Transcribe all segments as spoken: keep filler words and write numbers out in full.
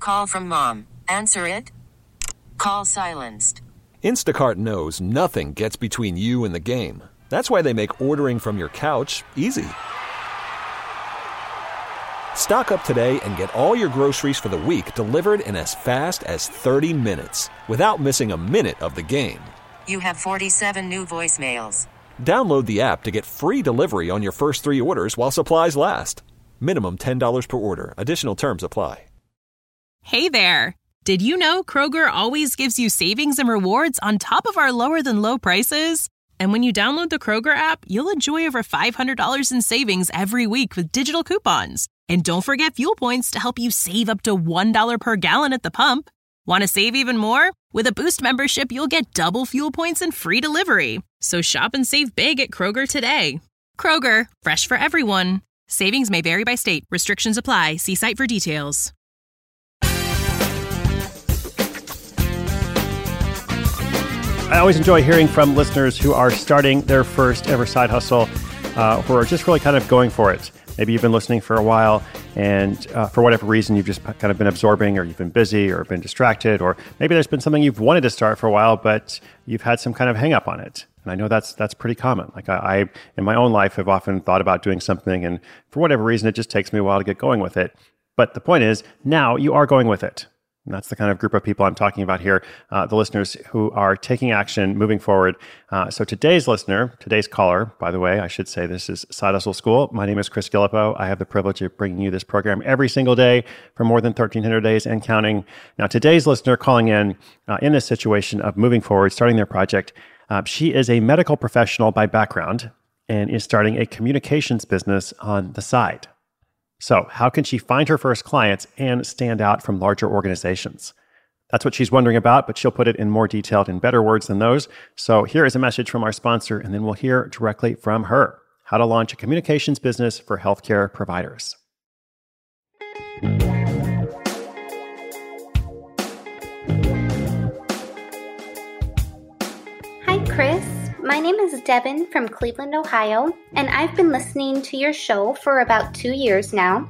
Call from mom. Answer it. Call silenced. Instacart knows nothing gets between you and the game. That's why they make ordering from your couch easy. Stock up today and get all your groceries for the week delivered in as fast as thirty minutes without missing a minute of the game. You have forty-seven new voicemails. Download the app to get free delivery on your first three orders while supplies last. Minimum ten dollars per order. Additional terms apply. Hey there. Did you know Kroger always gives you savings and rewards on top of our lower than low prices? And when you download the Kroger app, you'll enjoy over five hundred dollars in savings every week with digital coupons. And don't forget fuel points to help you save up to one dollar per gallon at the pump. Want to save even more? With a Boost membership, you'll get double fuel points and free delivery. So shop and save big at Kroger today. Kroger, fresh for everyone. Savings may vary by state. Restrictions apply. See site for details. I always enjoy hearing from listeners who are starting their first ever side hustle, uh, who are just really kind of going for it. Maybe you've been listening for a while, and uh, for whatever reason, you've just kind of been absorbing, or you've been busy, or been distracted, or maybe there's been something you've wanted to start for a while, but you've had some kind of hang up on it. And I know that's that's pretty common. Like I, I, in my own life, have often thought about doing something, and for whatever reason, it just takes me a while to get going with it. But the point is, now you are going with it. And that's the kind of group of people I'm talking about here, uh, the listeners who are taking action, moving forward. Uh, so today's listener, today's caller, by the way, I should say this is Side Hustle School. My name is Chris Guillebeau. I have the privilege of bringing you this program every single day for more than thirteen hundred days and counting. Now, today's listener calling in, uh, in this situation of moving forward, starting their project, uh, she is a medical professional by background and is starting a communications business on the side. So how can she find her first clients and stand out from larger organizations? That's what she's wondering about, but she'll put it in more detailed and better words than those. So here is a message from our sponsor, and then we'll hear directly from her. How to launch a communications business for healthcare providers. Hi, Chris. My name is Devin from Cleveland, Ohio, and I've been listening to your show for about two years now.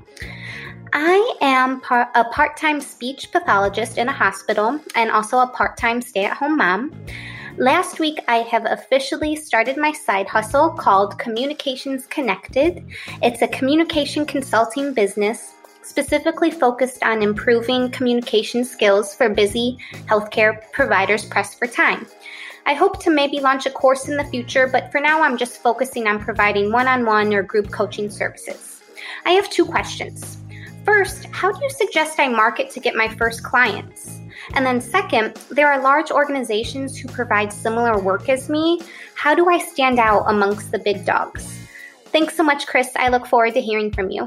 I am par- a part-time speech pathologist in a hospital and also a part-time stay-at-home mom. Last week, I have officially started my side hustle called Communications Connected. It's a communication consulting business specifically focused on improving communication skills for busy healthcare providers pressed for time. I hope to maybe launch a course in the future, but for now I'm just focusing on providing one-on-one or group coaching services. I have two questions. First, how do you suggest I market to get my first clients? And then second, there are large organizations who provide similar work as me. How do I stand out amongst the big dogs? Thanks so much, Chris. I look forward to hearing from you.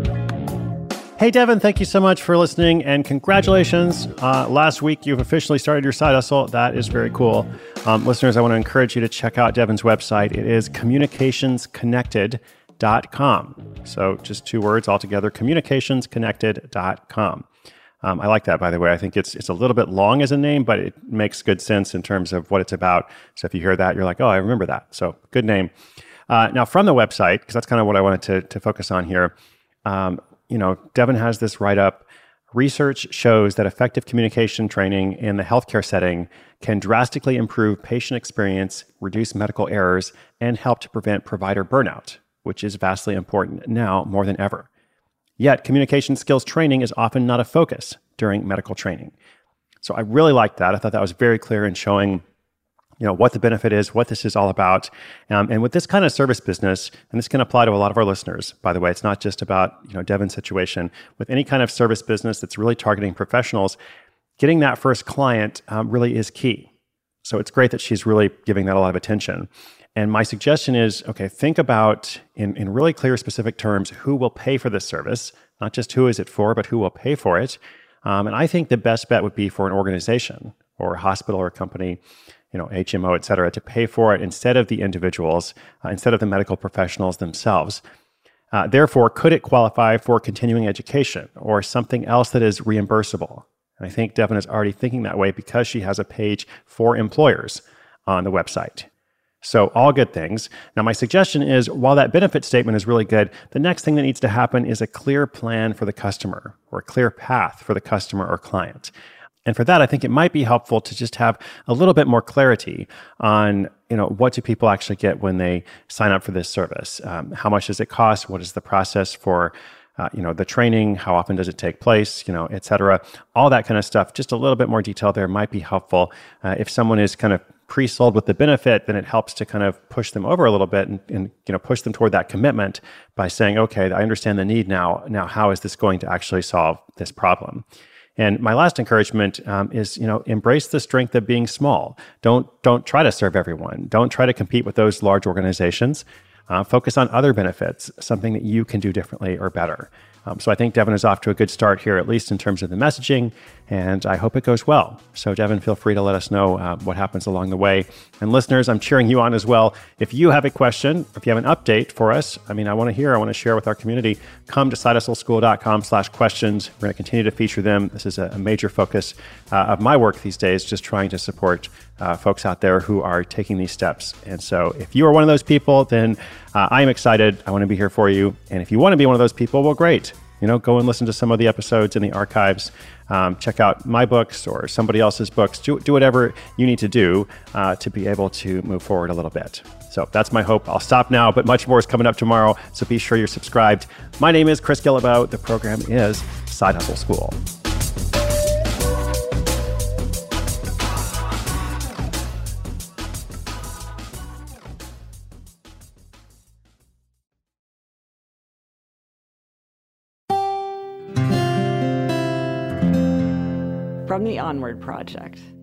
Hey, Devin, thank you so much for listening, and congratulations. Uh, last week, you've officially started your side hustle. That is very cool. Um, listeners, I want to encourage you to check out Devin's website. It is communications connected dot com. So just two words altogether, communications connected dot com. Um, I like that, by the way. I think it's it's a little bit long as a name, but it makes good sense in terms of what it's about. So if you hear that, you're like, oh, I remember that. So good name. Uh, now, from the website, because that's kind of what I wanted to, to focus on here, um, you know, Devin has this write-up. Research shows that effective communication training in the healthcare setting can drastically improve patient experience, reduce medical errors, and help to prevent provider burnout, which is vastly important now more than ever. Yet, communication skills training is often not a focus during medical training. So I really liked that. I thought that was very clear in showing, you know, what the benefit is, what this is all about. Um, and with this kind of service business, and this can apply to a lot of our listeners, by the way, it's not just about, you know, Devin's situation. With any kind of service business that's really targeting professionals, getting that first client um, really is key. So it's great that she's really giving that a lot of attention. And my suggestion is, okay, think about in, in really clear, specific terms, who will pay for this service, not just who is it for, but who will pay for it. Um, and I think the best bet would be for an organization or a hospital or a company, you know, H M O, et cetera, to pay for it instead of the individuals, uh, instead of the medical professionals themselves. Uh, therefore, could it qualify for continuing education or something else that is reimbursable? And I think Devin is already thinking that way because she has a page for employers on the website. So all good things. Now, my suggestion is, while that benefit statement is really good, the next thing that needs to happen is a clear plan for the customer, or a clear path for the customer or client. And for that, I think it might be helpful to just have a little bit more clarity on, you know, what do people actually get when they sign up for this service? Um, how much does it cost? What is the process for, uh, you know, the training? How often does it take place? You know, et cetera. All that kind of stuff. Just a little bit more detail there might be helpful. Uh, if someone is kind of pre-sold with the benefit, then it helps to kind of push them over a little bit and, and you know push them toward that commitment by saying, okay, I understand the need now. Now, how is this going to actually solve this problem? And my last encouragement um, is, you know, embrace the strength of being small. Don't don't try to serve everyone. Don't try to compete with those large organizations. Uh, focus on other benefits, something that you can do differently or better. Um, so I think Devin is off to a good start here, at least in terms of the messaging, and I hope it goes well. So Devin, feel free to let us know uh, what happens along the way. And listeners, I'm cheering you on as well. If you have a question, if you have an update for us, I mean, I want to hear, I want to share with our community, come to sidehustleschool.com slash questions. We're going to continue to feature them. This is a, a major focus uh, of my work these days, just trying to support uh, folks out there who are taking these steps. And so if you are one of those people, then uh, I am excited. I want to be here for you. And if you want to be one of those people, well, great. You know, go and listen to some of the episodes in the archives. Um, check out my books or somebody else's books. Do, do whatever you need to do uh, to be able to move forward a little bit. So that's my hope. I'll stop now, but much more is coming up tomorrow. So be sure you're subscribed. My name is Chris Guillebeau. The program is Side Hustle School. From the Onward Project.